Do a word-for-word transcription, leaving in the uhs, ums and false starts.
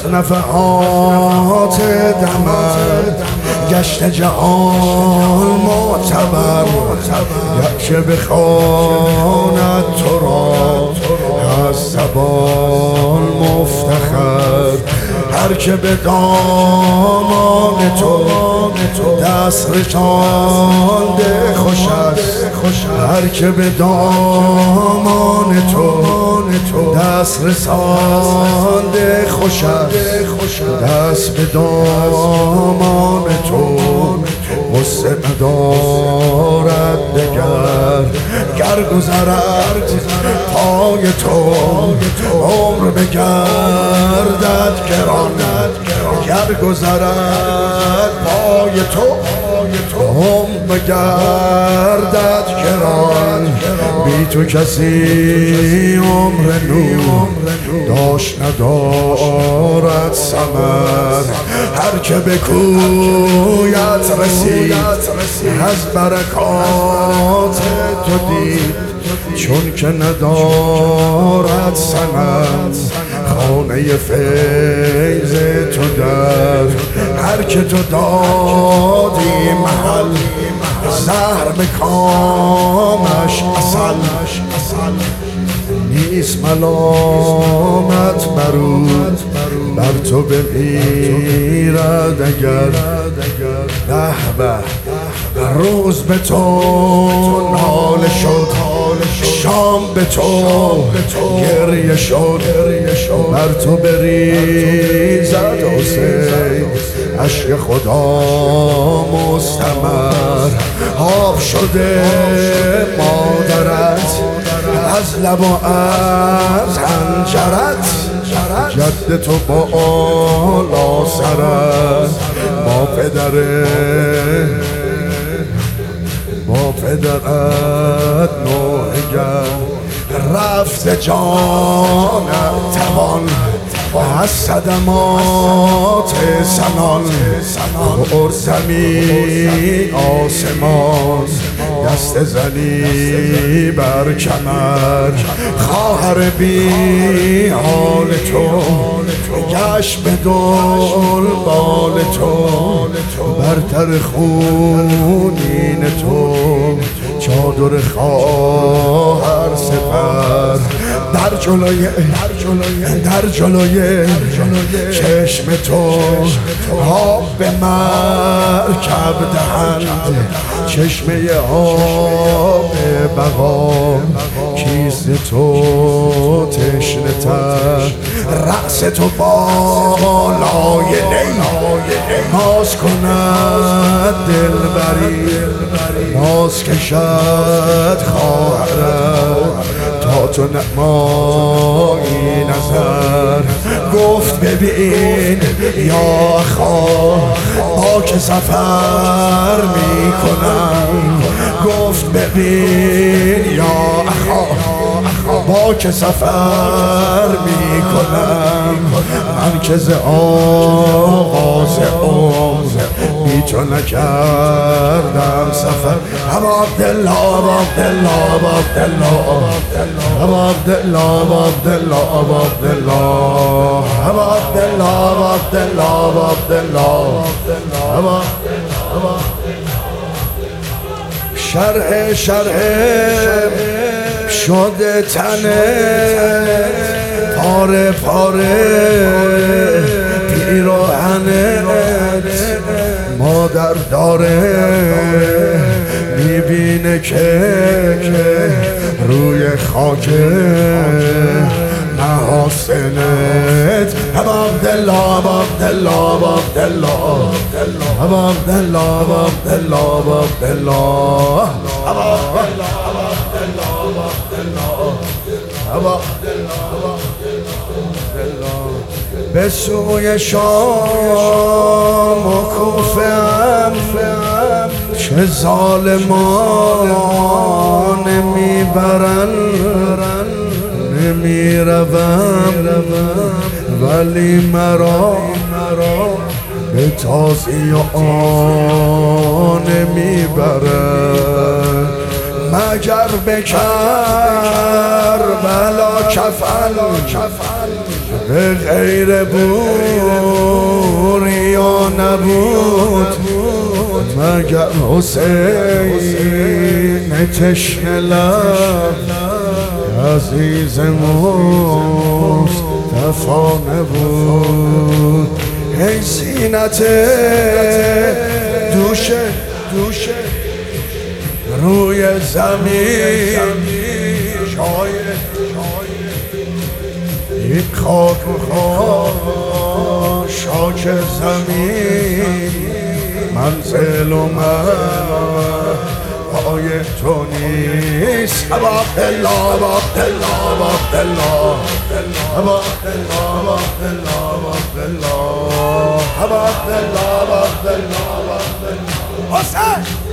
از نفحات دمت گشت جهان معتبر، گرچه بخواند تو را از زبان مفتخر. هر که به دامان تو دست رسانده خوش است، هر که به دامان تو دست رسانده خوش است. دست به دامان تو غصه ندارد دگر، گر گذرد پای تو عمر بگردد گران، گر گذرد پای تو عمر بگردد گران. بی تو کسی عمر نور داشت ندارد ثمر. هر که به کویت رسید از برکات تو دید، چون که ندارد صنم خانه فیض تو در. هر که تو دادی محل زهر به کامش اصل، نیست ملامت برود بر تو بمیرد اگر. به به روز به تو ناله شد، شام به تو گریه شد، بر تو بریزد حسین عشق خدا مستمر. آب شده مادرت از لب و از حنجرت، جد تو بالا سرت با پدره با پدرت نوحگر. رفت جانم توان از صدمات سنان، خور زمین آسمان دست زنی بر کمر. خواهر بی حال تو گشت به دنبال تو، برتر خونین تو چادر خواهر سپر. در جلوی در جلوی چشم تو آب به مرکب دهند، چشمه آب بقا کیست تو تشنه تر. رأس تو بالای نی ناز کند دلبری، ناز کشد خواهرت تا تو نمایی نظر. گفت ببین یا خواهر با که سفر می کنم، گفت ببین یا خواهر با که سفر می کنم. من که ز آغاز عمر بی تو نکردم سفر. ابا عبدالله ابا عبدالله ابا عبدالله ابا عبدالله ابا عبدالله ابا عبدالله ابا عبدالله ابا عبدالله ابا عبدالله ابا شرح شرح شده تنه پاره پاره پیراهنت مادر داره. میبینه که روی خاک محاسنت. ابا عبدالله ابا عبدالله ابا عبدالله ابا عبدالله ابا عبدالله ابا عبدالله ابا عبدالله ابا به سوی شام و کوفه چه ظالمان میبرن. نمیروم ولی مرا به تازیان میبرن. مگر به کربلا کفن به غیر بوریا نبود مگر حسین تشنه لب عزیز مصطفی نبود. ای زینت دوشه دوشه روی زمین شای این خاک خاک شاک زمین منزل و من پای تو نیست. عبدالله عبدالله عبدالله عبدالله عبدالله عبدالله عبدالله حسین